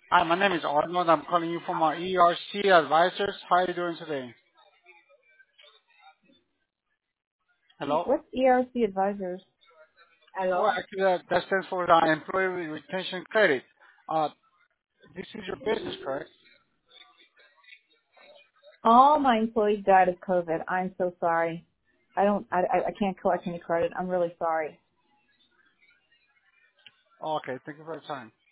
Hi, my name is Arnold. I'm calling you from our ERC Advisors. How are you doing today? Hello? What's ERC Advisors? Well, Hello? actually, that stands for Employee Retention Credit. Uh, this is your business, correct? All my employees died of COVID. I'm so sorry. I can't collect any credit. I'm really sorry. Okay, thank you for your time.